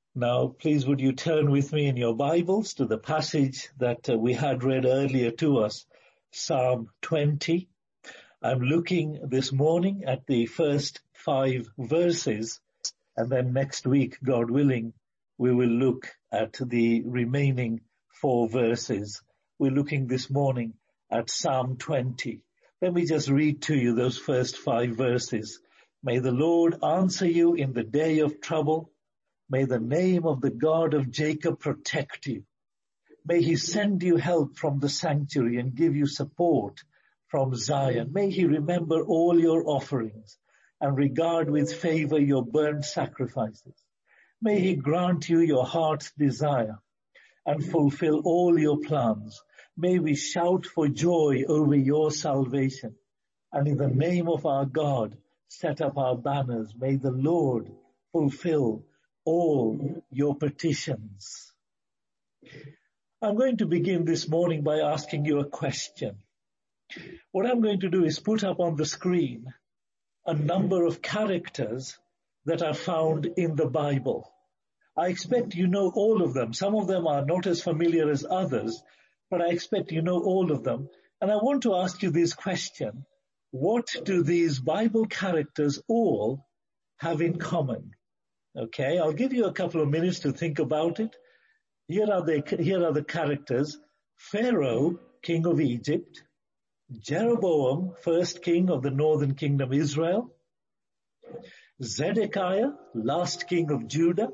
Now, please would you turn with me in your Bibles to the passage that we had read earlier to us, Psalm 20. I'm looking this morning at the first 5 verses, and then next week, God willing, we will look at the remaining 4 verses. We're looking this morning at Psalm 20. Let me just read to you those first 5 verses. May the Lord answer you in the day of trouble. May the name of the God of Jacob protect you. May he send you help from the sanctuary and give you support from Zion. May he remember all your offerings and regard with favor your burnt sacrifices. May he grant you your heart's desire and fulfill all your plans. May we shout for joy over your salvation. And in the name of our God, set up our banners. May the Lord fulfill all your petitions. I'm going to begin this morning by asking you a question. What I'm going to do is put up on the screen a number of characters that are found in the Bible. I expect you know all of them. Some of them are not as familiar as others, but I expect you know all of them. And I want to ask you this question. What do these Bible characters all have in common? Okay, I'll give you a couple of minutes to think about it. Here are the characters. Pharaoh, king of Egypt. Jeroboam, first king of the northern kingdom Israel. Zedekiah, last king of Judah.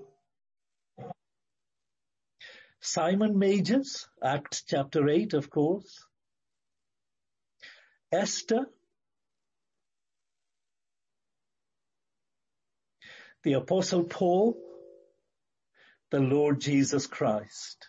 Simon Magus, Acts chapter 8, of course. Esther. The Apostle Paul, the Lord Jesus Christ.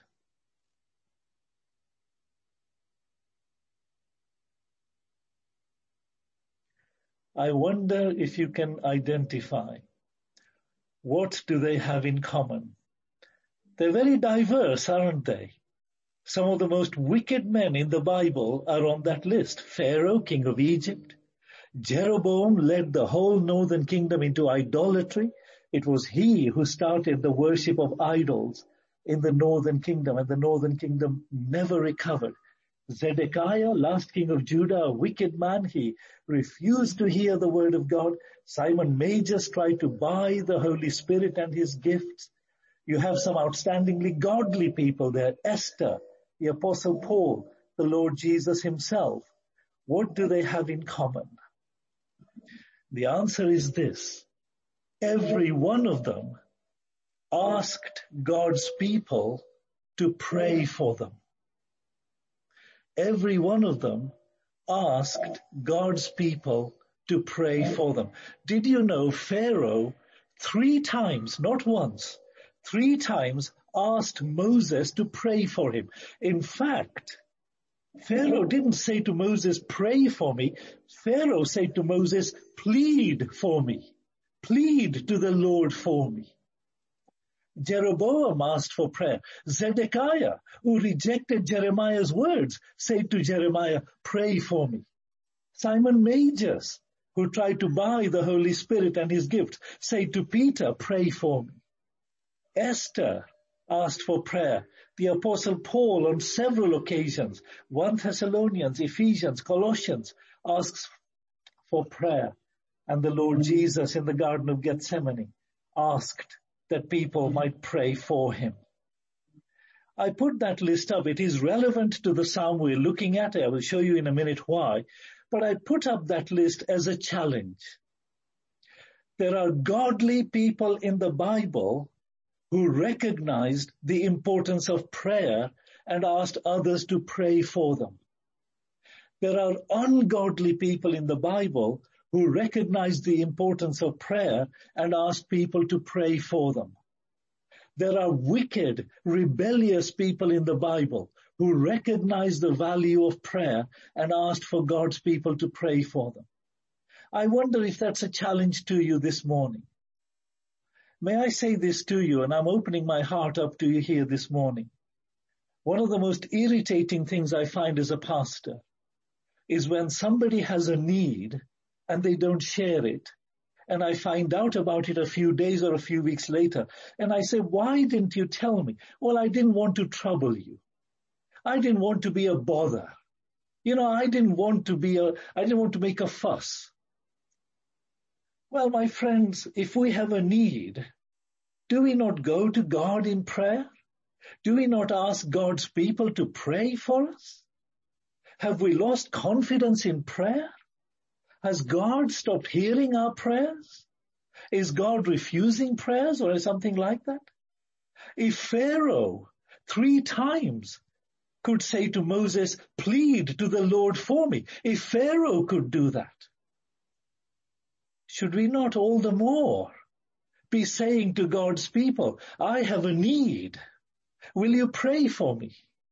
I wonder if you can identify what do they have in common. They're very diverse, aren't they? Some of the most wicked men in the Bible are on that list. Pharaoh, king of Egypt. Jeroboam led the whole northern kingdom into idolatry. It was he who started the worship of idols in the northern kingdom, and the northern kingdom never recovered. Zedekiah, last king of Judah, a wicked man, he refused to hear the word of God. Simon Magus tried to buy the Holy Spirit and his gifts. You have some outstandingly godly people there. Esther, the Apostle Paul, the Lord Jesus himself. What do they have in common? The answer is this. Every one of them asked God's people to pray for them. Every one of them asked God's people to pray for them. Did you know Pharaoh 3 times, not once, 3 times asked Moses to pray for him? In fact, Pharaoh didn't say to Moses, pray for me. Pharaoh said to Moses, plead for me. Plead to the Lord for me. Jeroboam asked for prayer. Zedekiah, who rejected Jeremiah's words, said to Jeremiah, pray for me. Simon Magus, who tried to buy the Holy Spirit and his gift, said to Peter, pray for me. Esther asked for prayer. The Apostle Paul on several occasions, 1 Thessalonians, Ephesians, Colossians, asks for prayer. And the Lord Jesus in the Garden of Gethsemane asked that people might pray for him. I put that list up. It is relevant to the psalm we're looking at. I will show you in a minute why. But I put up that list as a challenge. There are godly people in the Bible who recognized the importance of prayer and asked others to pray for them. There are ungodly people in the Bible who recognized the importance of prayer and asked people to pray for them. There are wicked, rebellious people in the Bible who recognized the value of prayer and asked for God's people to pray for them. I wonder if that's a challenge to you this morning. May I say this to you, and I'm opening my heart up to you here this morning. One of the most irritating things I find as a pastor is when somebody has a need and they don't share it, and I find out about it a few days or a few weeks later, and I say, why didn't you tell me? Well, I didn't want to trouble you. I didn't want to be a bother. I didn't want to make a fuss. Well, my friends, if we have a need, do we not go to God in prayer? Do we not ask God's people to pray for us? Have we lost confidence in prayer? Has God stopped hearing our prayers? Is God refusing prayers or something like that? If Pharaoh 3 times could say to Moses, plead to the Lord for me, if Pharaoh could do that, should we not all the more be saying to God's people, I have a need. Will you pray for me?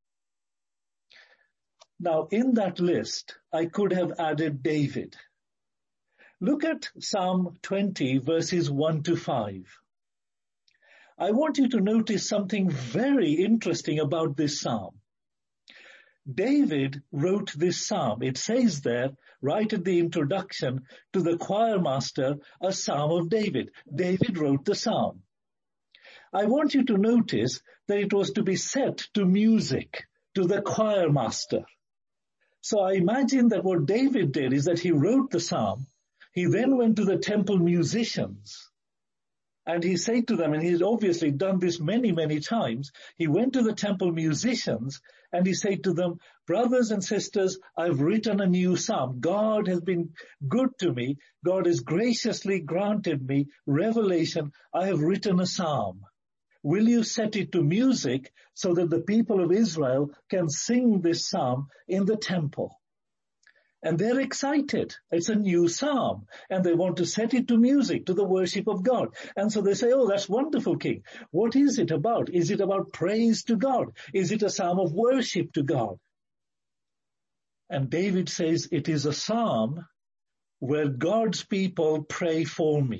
Now, in that list, I could have added David. Look at Psalm 20, verses 1 to 5. I want you to notice something very interesting about this psalm. David wrote this psalm. It says there, right at the introduction to the choir master, a psalm of David. David wrote the psalm. I want you to notice that it was to be set to music, to the choir master. So I imagine that what David did is that he wrote the psalm. He then went to the temple musicians and he said to them, and he's obviously done this many, many times, he went to the temple musicians and he said to them, brothers and sisters, I've written a new psalm. God has been good to me. God has graciously granted me revelation. I have written a psalm. Will you set it to music so that the people of Israel can sing this psalm in the temple? And they're excited. It's a new psalm. And they want to set it to music, to the worship of God. And so they say, oh, that's wonderful, King. What is it about? Is it about praise to God? Is it a psalm of worship to God? And David says, it is a psalm where God's people pray for me.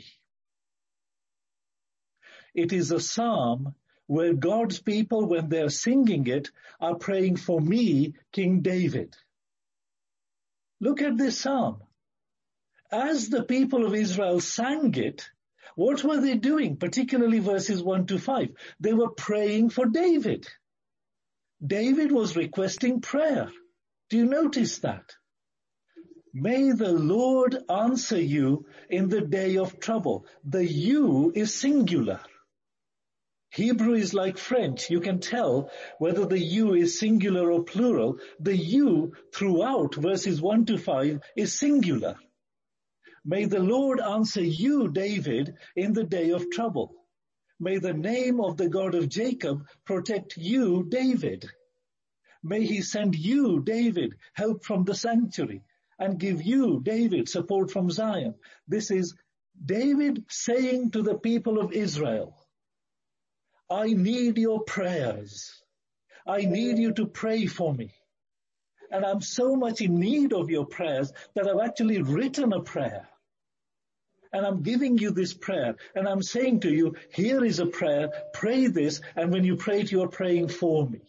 It is a psalm where God's people, when they're singing it, are praying for me, King David. Look at this psalm. As the people of Israel sang it, what were they doing? Particularly verses 1 to 5. They were praying for David. David was requesting prayer. Do you notice that? May the Lord answer you in the day of trouble. The you is singular. Hebrew is like French. You can tell whether the you is singular or plural. The you throughout verses 1 to 5 is singular. May the Lord answer you, David, in the day of trouble. May the name of the God of Jacob protect you, David. May he send you, David, help from the sanctuary and give you, David, support from Zion. This is David saying to the people of Israel, I need your prayers. I need you to pray for me. And I'm so much in need of your prayers that I've actually written a prayer. And I'm giving you this prayer. And I'm saying to you, here is a prayer, pray this, and when you pray it, you're praying for me.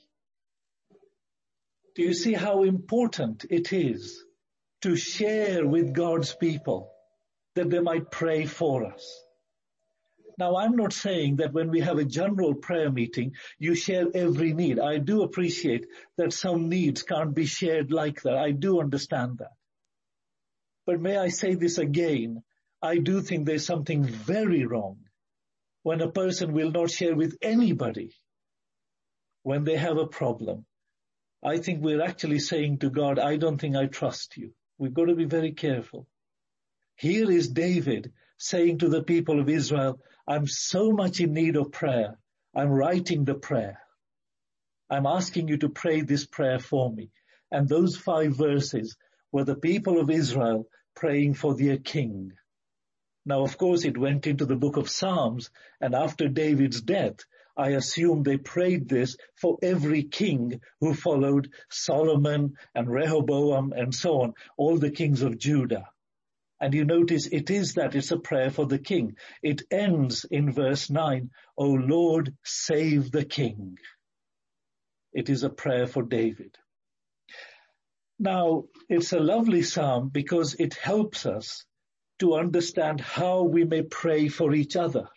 Do you see how important it is to share with God's people that they might pray for us? Now, I'm not saying that when we have a general prayer meeting, you share every need. I do appreciate that some needs can't be shared like that. I do understand that. But may I say this again, I do think there's something very wrong when a person will not share with anybody when they have a problem. I think we're actually saying to God, I don't think I trust you. We've got to be very careful. Here is David saying to the people of Israel, I'm so much in need of prayer. I'm writing the prayer. I'm asking you to pray this prayer for me. And those 5 verses were the people of Israel praying for their king. Now, of course, it went into the book of Psalms, and after David's death, I assume they prayed this for every king who followed Solomon and Rehoboam and so on, all the kings of Judah. And you notice it's a prayer for the king. It ends in verse 9, O Lord, save the king. It is a prayer for David. Now, it's a lovely psalm because it helps us to understand how we may pray for each other.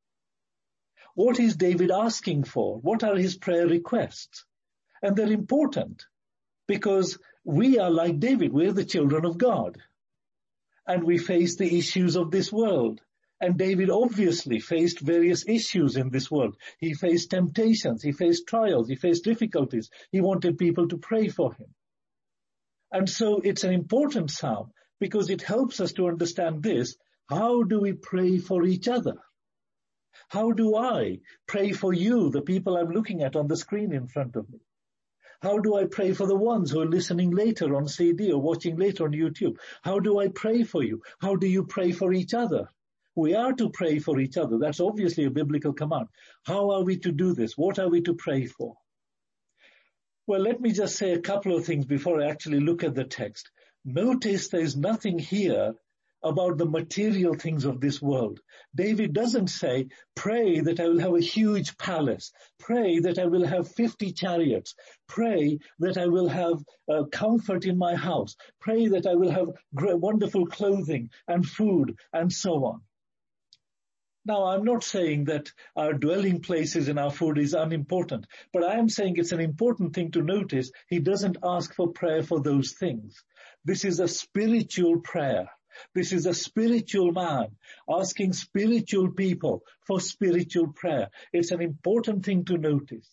What is David asking for? What are his prayer requests? And they're important because we are like David. We're the children of God. And we face the issues of this world. And David obviously faced various issues in this world. He faced temptations. He faced trials. He faced difficulties. He wanted people to pray for him. And so it's an important psalm because it helps us to understand this. How do we pray for each other? How do I pray for you, the people I'm looking at on the screen in front of me? How do I pray for the ones who are listening later on CD or watching later on YouTube? How do I pray for you? How do you pray for each other? We are to pray for each other. That's obviously a biblical command. How are we to do this? What are we to pray for? Well, let me just say a couple of things before I actually look at the text. Notice there's nothing here about the material things of this world. David doesn't say, pray that I will have a huge palace. Pray that I will have 50 chariots. Pray that I will have comfort in my house. Pray that I will have wonderful clothing and food and so on. Now, I'm not saying that our dwelling places and our food is unimportant, but I am saying it's an important thing to notice. He doesn't ask for prayer for those things. This is a spiritual prayer. This is a spiritual man asking spiritual people for spiritual prayer. It's an important thing to notice.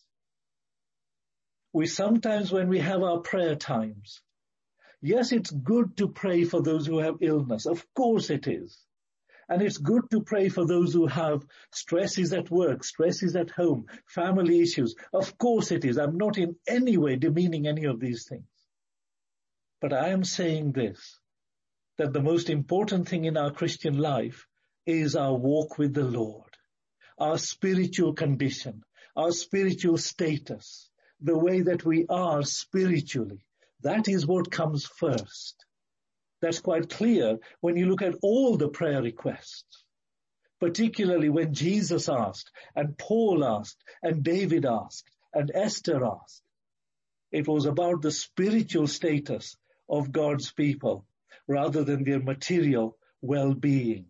We sometimes, when we have our prayer times, yes, it's good to pray for those who have illness. Of course it is. And it's good to pray for those who have stresses at work, stresses at home, family issues. Of course it is. I'm not in any way demeaning any of these things. But I am saying this, that the most important thing in our Christian life is our walk with the Lord, our spiritual condition, our spiritual status, the way that we are spiritually. That is what comes first. That's quite clear when you look at all the prayer requests, particularly when Jesus asked, and Paul asked, and David asked, and Esther asked. It was about the spiritual status of God's people rather than their material well-being.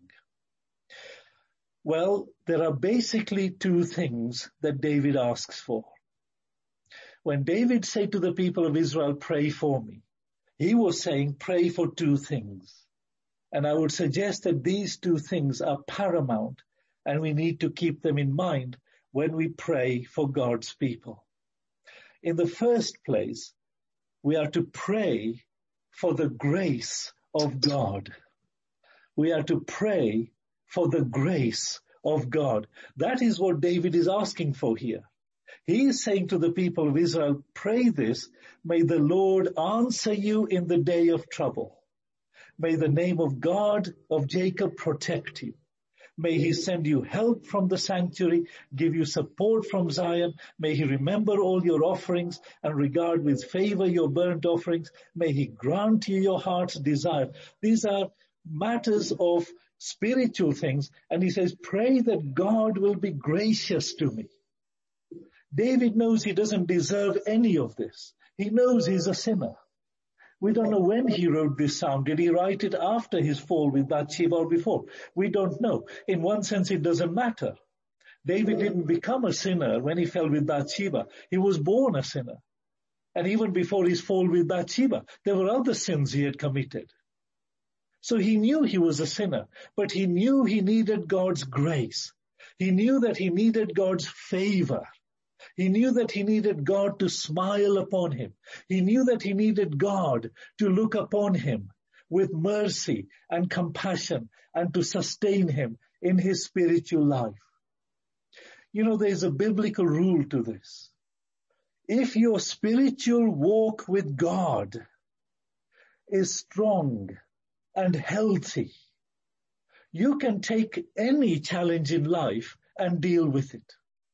Well, there are basically two things that David asks for. When David said to the people of Israel, pray for me, he was saying, pray for two things. And I would suggest that these two things are paramount, and we need to keep them in mind when we pray for God's people. In the first place, we are to pray for the grace of God. We are to pray for the grace of God. That is what David is asking for here. He is saying to the people of Israel, pray this, may the Lord answer you in the day of trouble. May the name of God of Jacob protect you. May he send you help from the sanctuary, give you support from Zion. May he remember all your offerings and regard with favor your burnt offerings. May he grant you your heart's desire. These are matters of spiritual things. And he says, pray that God will be gracious to me. David knows he doesn't deserve any of this. He knows he's a sinner. We don't know when he wrote this psalm. Did he write it after his fall with Bathsheba or before? We don't know. In one sense, it doesn't matter. David didn't become a sinner when he fell with Bathsheba. He was born a sinner. And even before his fall with Bathsheba, there were other sins he had committed. So he knew he was a sinner, but he knew he needed God's grace. He knew that he needed God's favor. He knew that he needed God to smile upon him. He knew that he needed God to look upon him with mercy and compassion and to sustain him in his spiritual life. You know, there's a biblical rule to this. If your spiritual walk with God is strong and healthy, you can take any challenge in life and deal with it.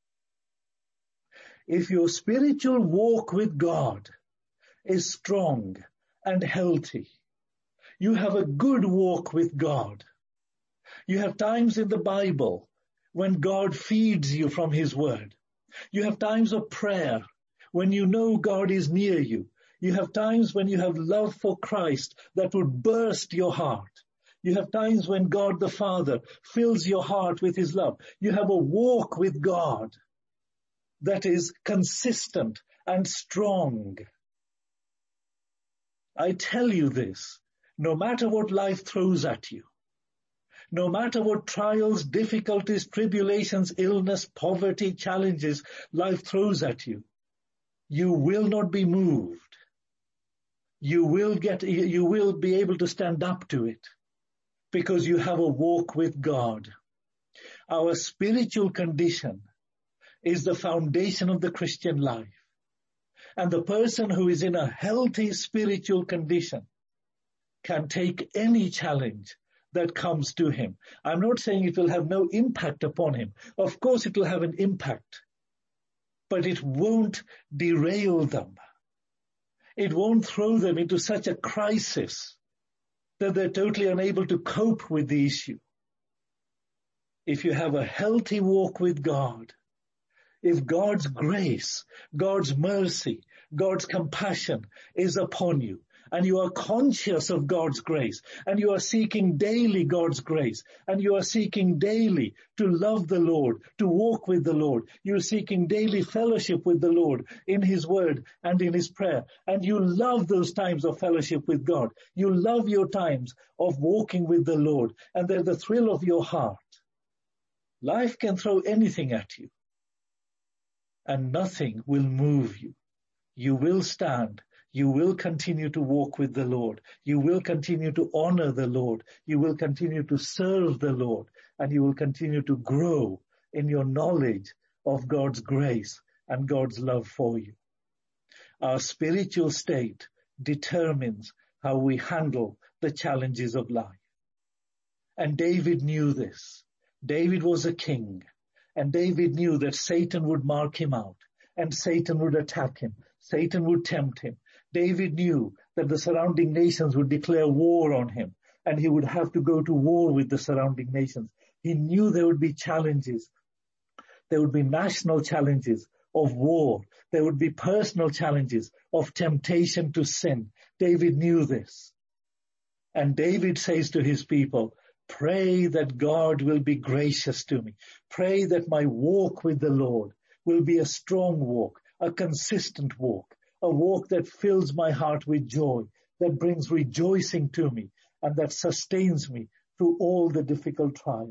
If your spiritual walk with God is strong and healthy, you have a good walk with God. You have times in the Bible when God feeds you from his word. You have times of prayer when you know God is near you. You have times when you have love for Christ that would burst your heart. You have times when God the Father fills your heart with his love. You have a walk with God that is consistent and strong. I tell you this, no matter what life throws at you, no matter what trials, difficulties, tribulations, illness, poverty, challenges life throws at you, you will not be moved. You will be able to stand up to it because you have a walk with God. Our spiritual condition is the foundation of the Christian life. And the person who is in a healthy spiritual condition can take any challenge that comes to him. I'm not saying it will have no impact upon him. Of course it will have an impact, but it won't derail them. It won't throw them into such a crisis that they're totally unable to cope with the issue. If you have a healthy walk with God, if God's grace, God's mercy, God's compassion is upon you, and you are conscious of God's grace, and you are seeking daily God's grace, and you are seeking daily to love the Lord, to walk with the Lord, you are seeking daily fellowship with the Lord in his word and in his prayer, and you love those times of fellowship with God. You love your times of walking with the Lord, and they're the thrill of your heart. Life can throw anything at you, and nothing will move you. You will stand. You will continue to walk with the Lord. You will continue to honor the Lord. You will continue to serve the Lord. And you will continue to grow in your knowledge of God's grace and God's love for you. Our spiritual state determines how we handle the challenges of life. And David knew this. David was a king. And David knew that Satan would mark him out. And Satan would attack him. Satan would tempt him. David knew that the surrounding nations would declare war on him, and he would have to go to war with the surrounding nations. He knew there would be challenges. There would be national challenges of war. There would be personal challenges of temptation to sin. David knew this. And David says to his people, pray that God will be gracious to me. Pray that my walk with the Lord will be a strong walk, a consistent walk, a walk that fills my heart with joy, that brings rejoicing to me, and that sustains me through all the difficult trials.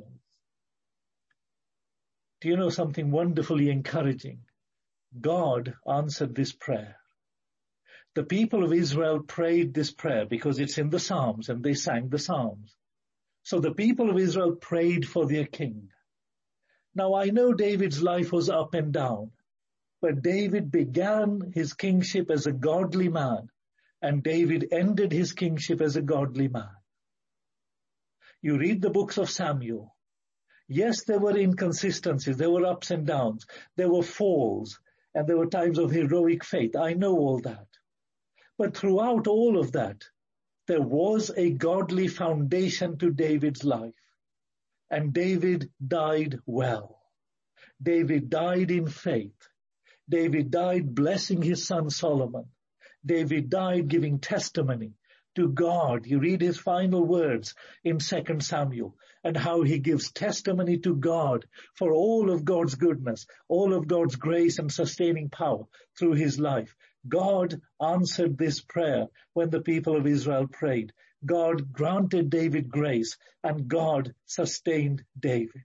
Do you know something wonderfully encouraging? God answered this prayer. The people of Israel prayed this prayer because it's in the Psalms and they sang the Psalms. So the people of Israel prayed for their king. Now I know David's life was up and down, but David began his kingship as a godly man, and David ended his kingship as a godly man. You read the books of Samuel. Yes, there were inconsistencies, there were ups and downs, there were falls, and there were times of heroic faith. I know all that. But throughout all of that, there was a godly foundation to David's life. And David died well. David died in faith. David died blessing his son Solomon. David died giving testimony to God. You read his final words in 2 Samuel and how he gives testimony to God for all of God's goodness, all of God's grace and sustaining power through his life. God answered this prayer when the people of Israel prayed. God granted David grace and God sustained David.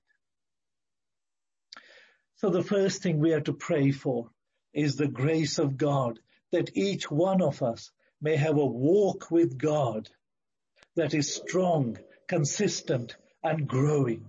So the first thing we are to pray for is the grace of God, that each one of us may have a walk with God that is strong, consistent, and growing.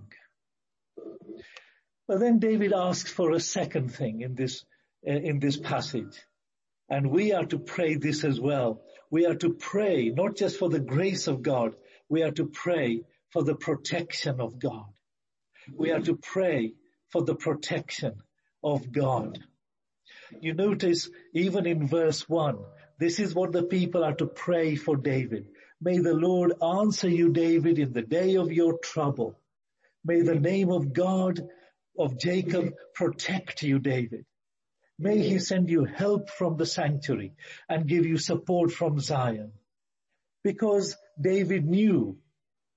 But then David asks for a second thing in this passage. And we are to pray this as well. We are to pray not just for the grace of God, we are to pray for the protection of God. We are to pray for the protection of God. You notice even in verse 1, this is what the people are to pray for David. May the Lord answer you, David, in the day of your trouble. May the name of God of Jacob protect you, David. May he send you help from the sanctuary and give you support from Zion. Because David knew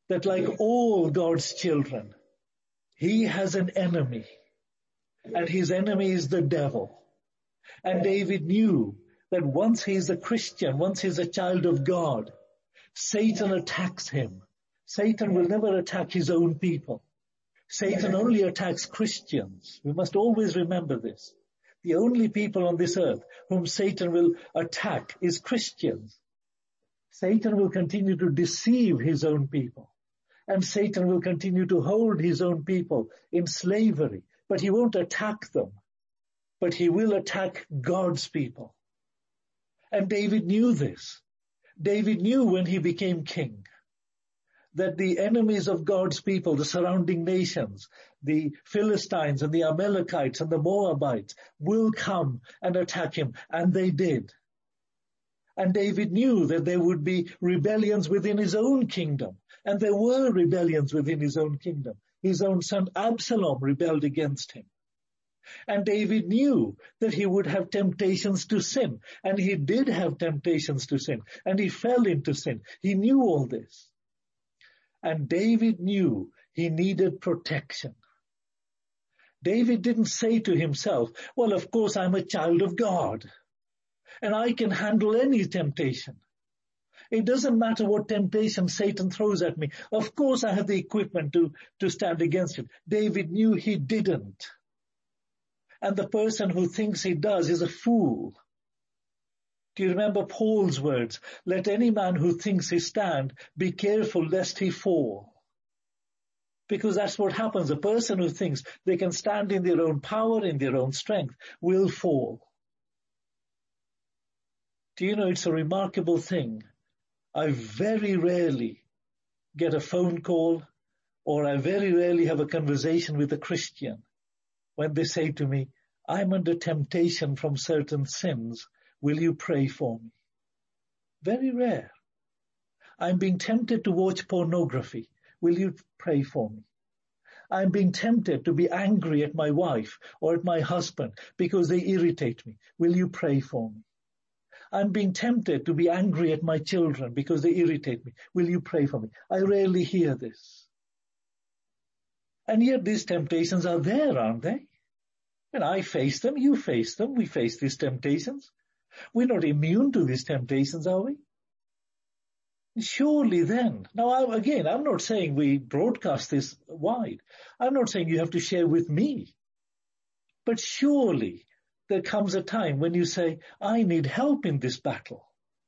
that like all God's children, he has an enemy, and his enemy is the devil. And David knew that once he's a Christian, once he's a child of God, Satan attacks him. Satan will never attack his own people. Satan only attacks Christians. We must always remember this. The only people on this earth whom Satan will attack is Christians. Satan will continue to deceive his own people. And Satan will continue to hold his own people in slavery. But he won't attack them. But he will attack God's people. And David knew this. David knew when he became king that the enemies of God's people, the surrounding nations, the Philistines and the Amalekites and the Moabites, will come and attack him. And they did. And David knew that there would be rebellions within his own kingdom. And there were rebellions within his own kingdom. His own son Absalom rebelled against him. And David knew that he would have temptations to sin. And he did have temptations to sin. And he fell into sin. He knew all this. And David knew he needed protection. David didn't say to himself, well, of course, I'm a child of God. And I can handle any temptation. It doesn't matter what temptation Satan throws at me. Of course, I have the equipment to stand against it. David knew he didn't. And the person who thinks he does is a fool. Do you remember Paul's words? Let any man who thinks he stand be careful lest he fall. Because that's what happens. A person who thinks they can stand in their own power, in their own strength, will fall. Do you know, it's a remarkable thing. I very rarely get a phone call, or I very rarely have a conversation with a Christian when they say to me, I'm under temptation from certain sins. Will you pray for me? Very rare. I'm being tempted to watch pornography. Will you pray for me? I'm being tempted to be angry at my wife or at my husband because they irritate me. Will you pray for me? I'm being tempted to be angry at my children because they irritate me. Will you pray for me? I rarely hear this. And yet these temptations are there, aren't they? And I face them, you face them, we face these temptations. We're not immune to these temptations, are we? Surely then, now again, I'm not saying we broadcast this wide. I'm not saying you have to share with me. But surely there comes a time when you say, I need help in this battle.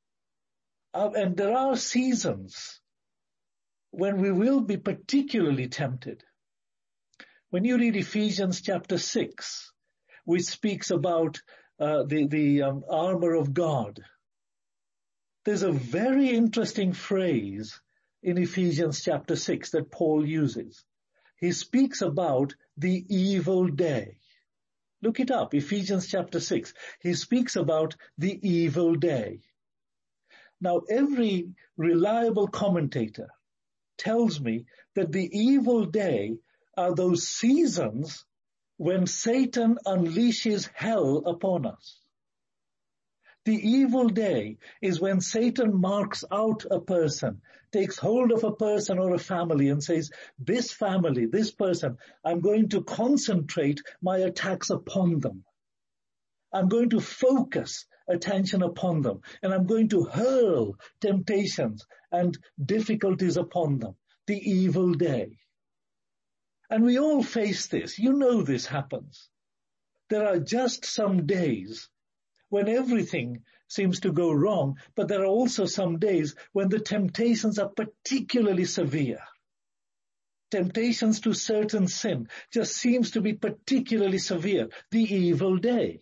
And there are seasons when we will be particularly tempted. When you read Ephesians chapter 6, which speaks about the armor of God, there's a very interesting phrase in Ephesians chapter 6 that Paul uses. He speaks about the evil day. Look it up, Ephesians chapter 6. He speaks about the evil day. Now, every reliable commentator tells me that the evil day are those seasons when Satan unleashes hell upon us. The evil day is when Satan marks out a person, takes hold of a person or a family and says, this family, this person, I'm going to concentrate my attacks upon them. I'm going to focus attention upon them, and I'm going to hurl temptations and difficulties upon them. The evil day. And we all face this. You know this happens. There are just some days when everything seems to go wrong, but there are also some days when the temptations are particularly severe. Temptations to certain sin just seems to be particularly severe. The evil day.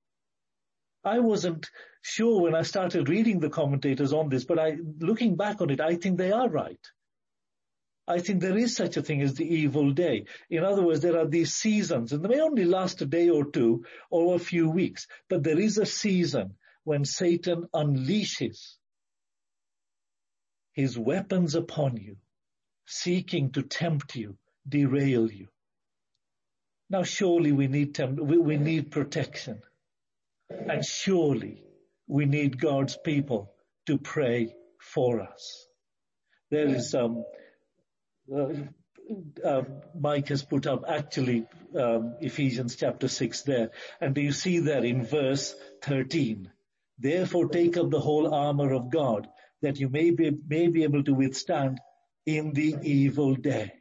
I wasn't sure when I started reading the commentators on this, but looking back on it, I think they are right. I think there is such a thing as the evil day. In other words, there are these seasons, and they may only last a day or two or a few weeks, but there is a season when Satan unleashes his weapons upon you, seeking to tempt you, derail you. Now surely we need protection, and surely we need God's people to pray for us. There is Mike has put up actually Ephesians chapter 6 there. And do you see there in verse 13? Therefore take up the whole armor of God, that you may be able to withstand in the evil day.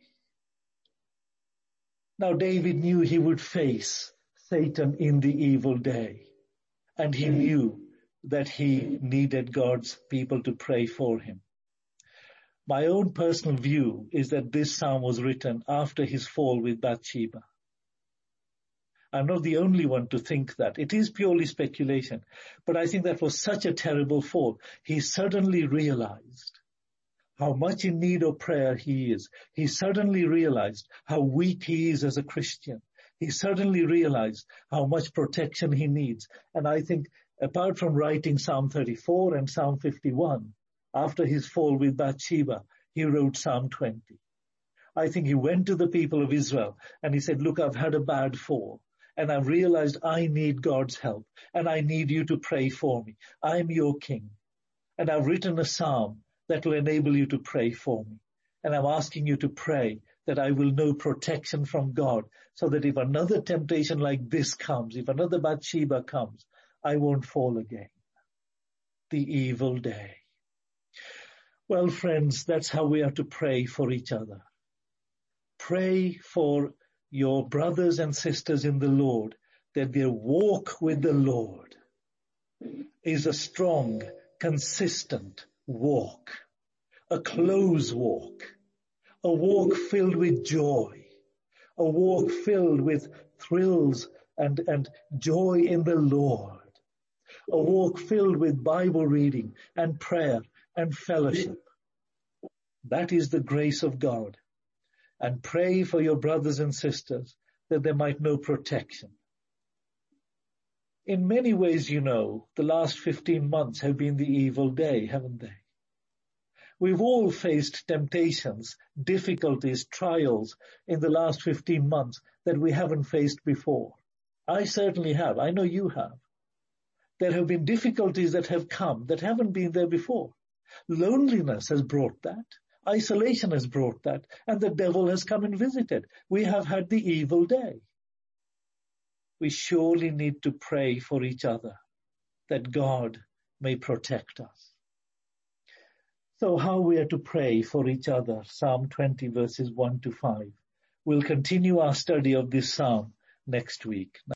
Now David knew he would face Satan in the evil day. And he knew that he needed God's people to pray for him. My own personal view is that this psalm was written after his fall with Bathsheba. I'm not the only one to think that. It is purely speculation. But I think that was such a terrible fall. He suddenly realized how much in need of prayer he is. He suddenly realized how weak he is as a Christian. He suddenly realized how much protection he needs. And I think apart from writing Psalm 34 and Psalm 51, after his fall with Bathsheba, he wrote Psalm 20. I think he went to the people of Israel and he said, look, I've had a bad fall and I've realized I need God's help and I need you to pray for me. I'm your king and I've written a psalm that will enable you to pray for me. And I'm asking you to pray that I will know protection from God so that if another temptation like this comes, if another Bathsheba comes, I won't fall again. The evil day. Well, friends, that's how we are to pray for each other. Pray for your brothers and sisters in the Lord, that their walk with the Lord is a strong, consistent walk, a close walk, a walk filled with joy, a walk filled with thrills and joy in the Lord, a walk filled with Bible reading and prayer and fellowship. That is the grace of God. And pray for your brothers and sisters that they might know protection. In many ways, you know, the last 15 months have been the evil day, haven't they? We've all faced temptations, difficulties, trials in the last 15 months that we haven't faced before. I certainly have. I know you have. There have been difficulties that have come that haven't been there before. Loneliness has brought that. Isolation has brought that. And the devil has come and visited. We have had the evil day. We surely need to pray for each other that God may protect us. So how we are to pray for each other, Psalm 20 verses 1 to 5. We'll continue our study of this psalm next week.